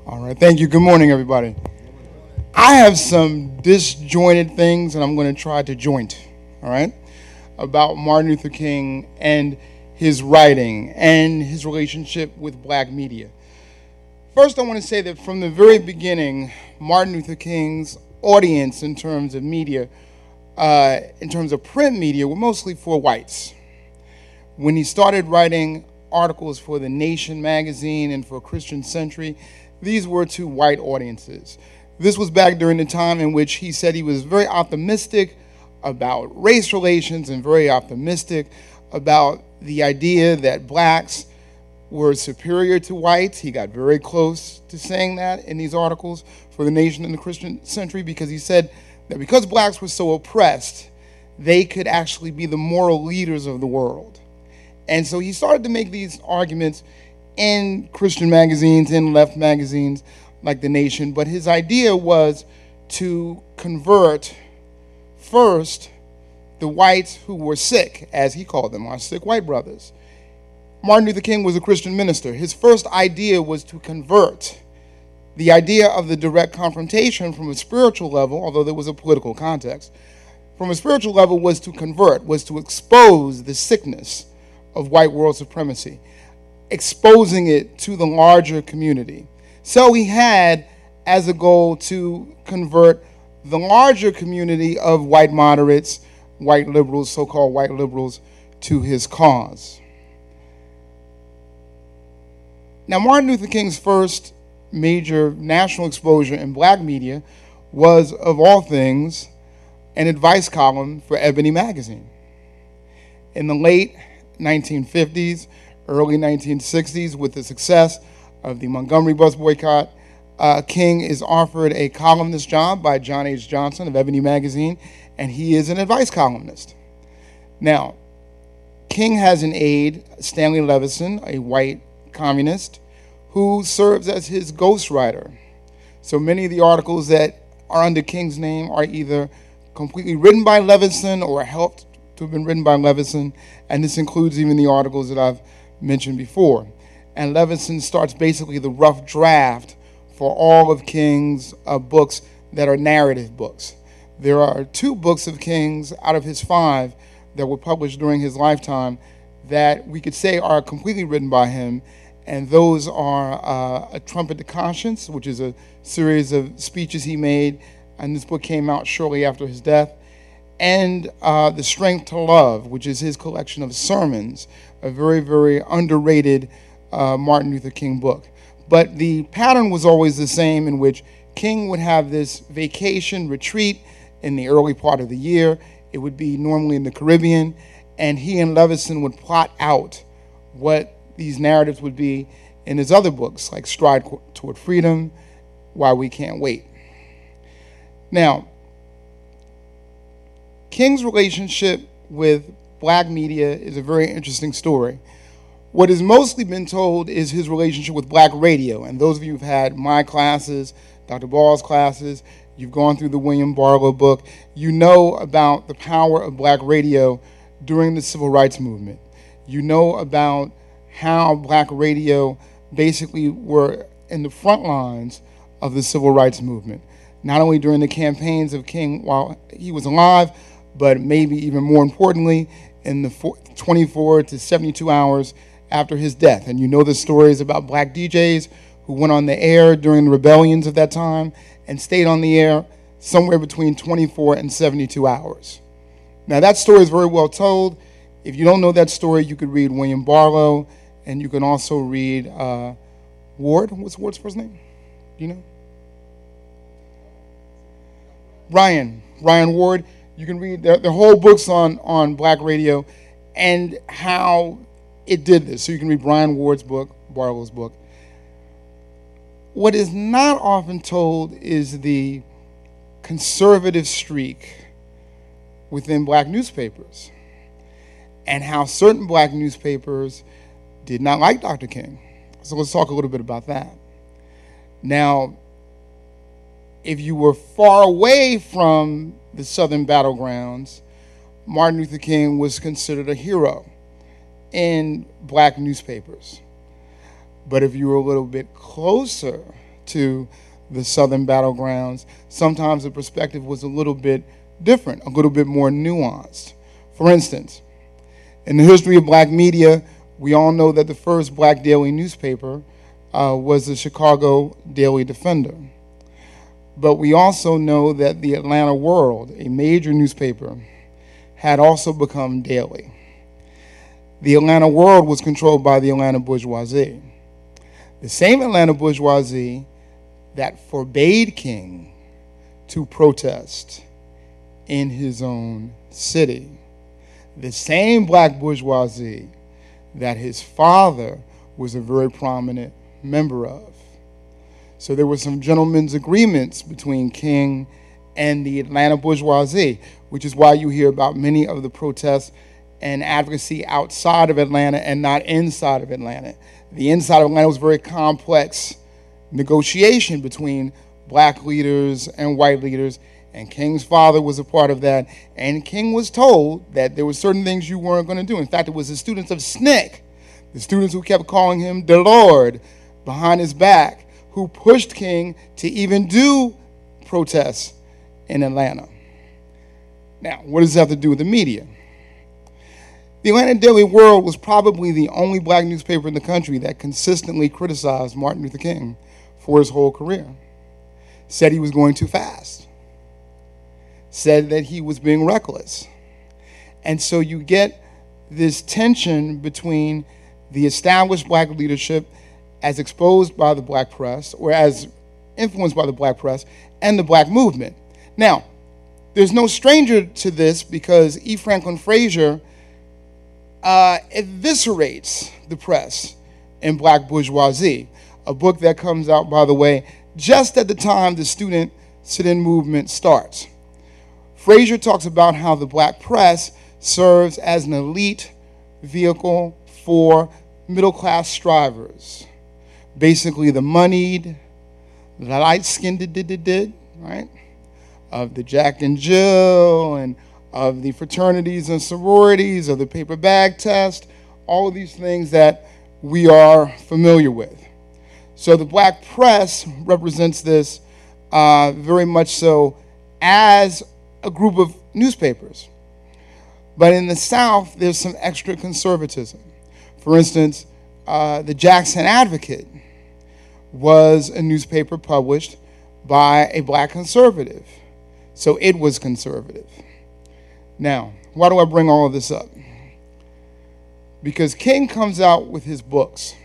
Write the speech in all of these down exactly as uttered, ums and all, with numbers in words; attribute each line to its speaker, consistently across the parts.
Speaker 1: All right, thank you. Good morning, everybody. I have some disjointed things, and I'm going to try to joint, all right, about Martin Luther King and his writing and his relationship with black media. First, I want to say that from the very beginning, Martin Luther King's audience in terms of media, uh, in terms of print media, were mostly for whites. When he started writing articles for The Nation magazine and for Christian Century, these were to white audiences. This was back during the time in which he said he was very optimistic about race relations and very optimistic about the idea that blacks were superior to whites. He got very close to saying that in these articles for The Nation and the Christian Century, because he said that because blacks were so oppressed, they could actually be the moral leaders of the world. And so he started to make these arguments in Christian magazines, in left magazines like The Nation. But his idea was to convert first the whites who were sick, as he called them, our sick white brothers. Martin Luther King was a Christian minister. His first idea was to convert. The idea of the direct confrontation from a spiritual level, although there was a political context, from a spiritual level was to convert, was to expose the sickness of white world supremacy, exposing it to the larger community. So he had as a goal to convert the larger community of white moderates, white liberals, so-called white liberals, to his cause. Now, Martin Luther King's first major national exposure in black media was, of all things, an advice column for Ebony magazine. In the late nineteen fifties, early nineteen sixties, with the success of the Montgomery bus boycott, uh, King is offered a columnist job by John H. Johnson of Ebony magazine, and he is an advice columnist. Now, King has an aide, Stanley Levison, a white communist, who serves as his ghostwriter. So many of the articles that are under King's name are either completely written by Levison or helped to have been written by Levison, and this includes even the articles that I've mentioned before. And Levison starts basically the rough draft for all of King's uh, books that are narrative books. There are two books of King's out of his five that were published during his lifetime that we could say are completely written by him, and those are uh, A Trumpet to Conscience, which is a series of speeches he made, and this book came out shortly after his death, and uh, The Strength to Love, which is his collection of sermons, a very, very underrated uh, Martin Luther King book. But the pattern was always the same, in which King would have this vacation retreat in the early part of the year. It would be normally in the Caribbean, and he and Levison would plot out what these narratives would be in his other books, like Stride Toward Freedom, Why We Can't Wait. Now, King's relationship with black media is a very interesting story. What has mostly been told is his relationship with black radio, and those of you who've had my classes, Doctor Ball's classes, you've gone through the William Barlow book, you know about the power of black radio during the civil rights movement. You know about how black radio basically were in the front lines of the civil rights movement, not only during the campaigns of King while he was alive, but maybe even more importantly, in the twenty-four to seventy-two hours after his death. And you know the stories about black D Js who went on the air during the rebellions of that time and stayed on the air somewhere between twenty-four and seventy-two hours. Now, that story is very well told. If you don't know that story, you could read William Barlow, and you can also read uh, Ward. What's Ward's first name? Do you know? Ryan. Ryan Ward. You can read their, their whole books on, on black radio and how it did this. So you can read Brian Ward's book, Barlow's book. What is not often told is the conservative streak within black newspapers and how certain black newspapers did not like Doctor King. So let's talk a little bit about that. Now, if you were far away from the Southern battlegrounds, Martin Luther King was considered a hero in black newspapers. But if you were a little bit closer to the southern battlegrounds, sometimes the perspective was a little bit different, a little bit more nuanced. For instance, in the history of black media, we all know that the first black daily newspaper uh, was the Chicago Daily Defender. But we also know that the Atlanta World, a major newspaper, had also become daily. The Atlanta World was controlled by the Atlanta bourgeoisie. The same Atlanta bourgeoisie that forbade King to protest in his own city. The same black bourgeoisie that his father was a very prominent member of. So there were some gentlemen's agreements between King and the Atlanta bourgeoisie, which is why you hear about many of the protests and advocacy outside of Atlanta and not inside of Atlanta. The inside of Atlanta was very complex negotiation between black leaders and white leaders, and King's father was a part of that. And King was told that there were certain things you weren't going to do. In fact, it was the students of S N C C, the students who kept calling him the Lord behind his back, who pushed King to even do protests in Atlanta. Now, what does this have to do with the media? The Atlanta Daily World was probably the only black newspaper in the country that consistently criticized Martin Luther King for his whole career. Said he was going too fast. Said that he was being reckless. And so you get this tension between the established black leadership as exposed by the black press, or as influenced by the black press, and the black movement. Now, there's no stranger to this because E. Franklin Frazier uh, eviscerates the press in Black Bourgeoisie, a book that comes out, by the way, just at the time the student sit-in movement starts. Frazier talks about how the black press serves as an elite vehicle for middle-class strivers. Basically the moneyed, the light-skinned did, did, did, right? Of the Jack and Jill, and of the fraternities and sororities, of the paper bag test, all of these things that we are familiar with. So the black press represents this uh, very much so as a group of newspapers. But in the South, there's some extra conservatism. For instance, uh, the Jackson Advocate was a newspaper published by a black conservative. So it was conservative. Now, why do I bring all of this up? Because King comes out with his books,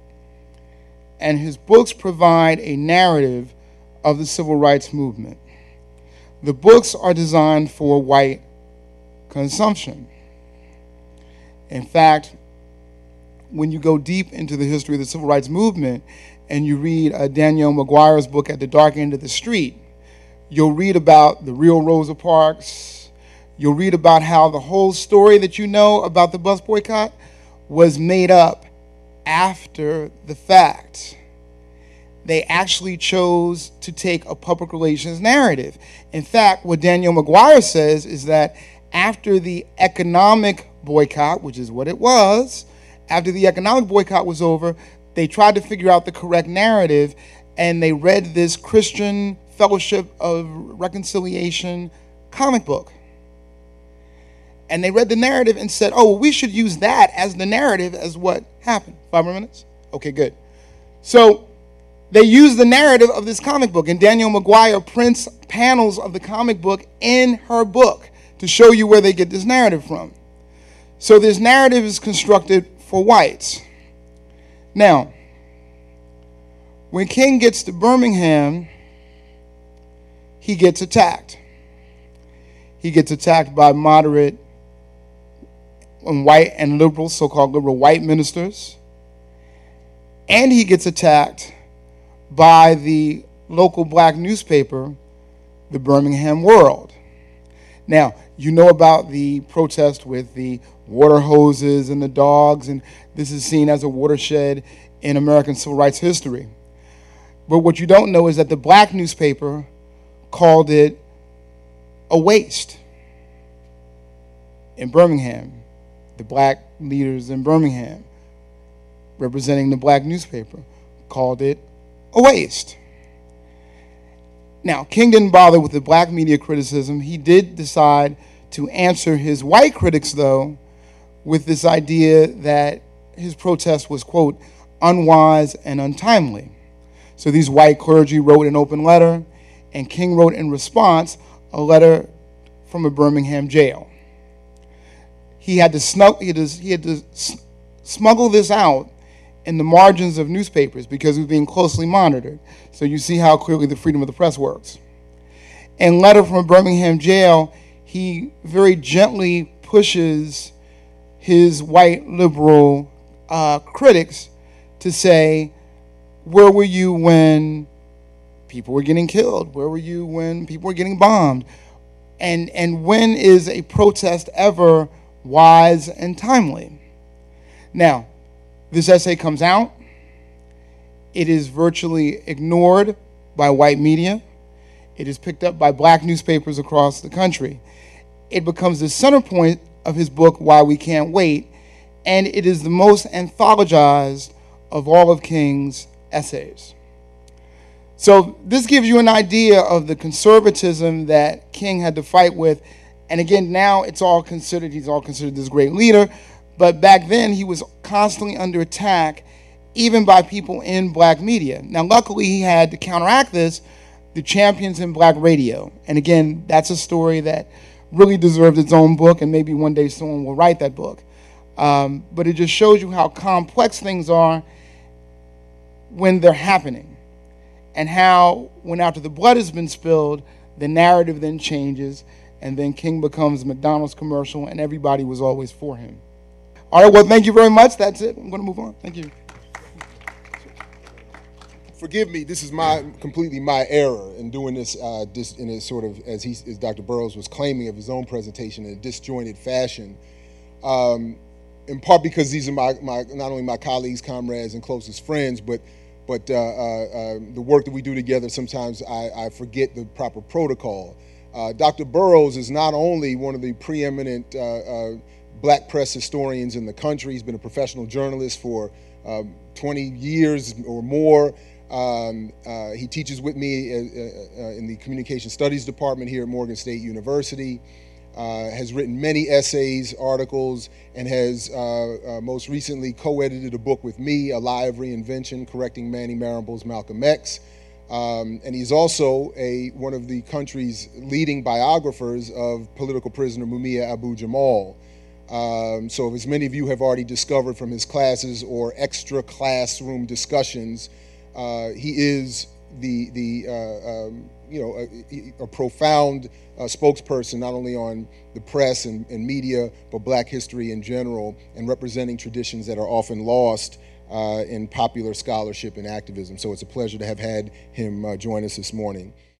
Speaker 1: and his books provide a narrative of the civil rights movement. The books are designed for white consumption. In fact, when you go deep into the history of the civil rights movement and you read uh, Danielle McGuire's book, At the Dark End of the Street, you'll read about the real Rosa Parks. You'll read about how the whole story that you know about the bus boycott was made up after the fact. They actually chose to take a public relations narrative. In fact, what Danielle McGuire says is that after the economic boycott, which is what it was, after the economic boycott was over, they tried to figure out the correct narrative, and they read this Christian Fellowship of Reconciliation comic book. And they read the narrative and said, oh, well, we should use that as the narrative as what happened. Five more minutes? Okay, good. So they use the narrative of this comic book, and Danielle McGuire prints panels of the comic book in her book to show you where they get this narrative from. So this narrative is constructed for whites. Now, when King gets to Birmingham, he gets attacked. He gets attacked by moderate and white and liberal, so-called liberal white ministers. And he gets attacked by the local black newspaper, the Birmingham World. Now, you know about the protest with the water hoses and the dogs, and this is seen as a watershed in American civil rights history. But what you don't know is that the black newspaper called it a waste in Birmingham. The black leaders in Birmingham, representing the black newspaper, called it a waste. Now, King didn't bother with the black media criticism. He did decide to answer his white critics, though, with this idea that his protest was, quote, unwise and untimely. So these white clergy wrote an open letter, and King wrote in response a letter from a Birmingham jail. He had to, snug, he had to, he had to smuggle this out in the margins of newspapers because it was being closely monitored. So you see how clearly the freedom of the press works. In a letter from a Birmingham jail, he very gently pushes his white liberal uh, critics to say, where were you when people were getting killed? Where were you when people were getting bombed? And, and when is a protest ever wise and timely? Now, this essay comes out. It is virtually ignored by white media. It is picked up by black newspapers across the country. It becomes the center point of his book, Why We Can't Wait, and it is the most anthologized of all of King's essays. So this gives you an idea of the conservatism that King had to fight with. And again, now it's all considered, he's all considered this great leader, but back then he was constantly under attack, even by people in black media. Now, luckily, he had to counteract this, the champions in black radio. And again, that's a story that really deserved its own book, and maybe one day someone will write that book. Um, but it just shows you how complex things are when they're happening, and how, when after the blood has been spilled, the narrative then changes, and then King becomes a McDonald's commercial, and everybody was always for him. All right, well, thank you very much. That's it. I'm going to move on. Thank you.
Speaker 2: Forgive me, this is my completely my error in doing this, uh, dis, in a sort of, as, he, as Doctor Burroughs was claiming of his own presentation, in a disjointed fashion, um, in part because these are my, my not only my colleagues, comrades, and closest friends, but but uh, uh, uh, the work that we do together, sometimes I, I forget the proper protocol. Uh, Doctor Burroughs is not only one of the preeminent uh, uh, black press historians in the country. He's been a professional journalist for um, twenty years or more. Um, uh, he teaches with me uh, uh, in the Communication Studies Department here at Morgan State University, uh, has written many essays, articles, and has uh, uh, most recently co-edited a book with me, A Lie of Reinvention, Correcting Manny Marable's Malcolm X. Um, and he's also a, one of the country's leading biographers of political prisoner Mumia Abu-Jamal. Um, so as many of you have already discovered from his classes or extra classroom discussions, Uh, he is the, the uh, um, you know, a, a profound uh, spokesperson not only on the press and, and media, but black history in general, and representing traditions that are often lost uh, in popular scholarship and activism. So it's a pleasure to have had him uh, join us this morning.